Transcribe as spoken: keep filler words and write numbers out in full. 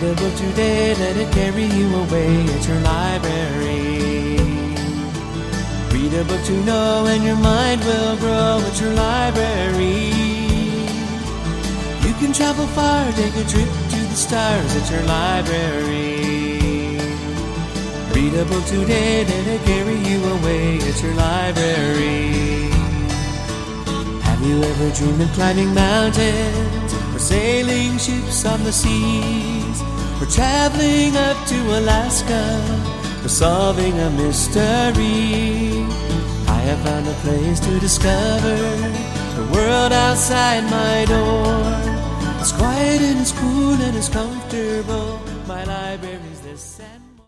a book today, let it carry you away at your library. Read a book to know and your mind will grow at your library. You can travel far, take a trip to the stars at your library. Read a book today, let it carry you away at your library. Have you ever dreamed of climbing mountains, or sailing ships on the seas, or traveling up to Alaska, or solving a mystery? I have found a place to discover the world outside my door. It's quiet and it's cool and it's comfortable. My library's this and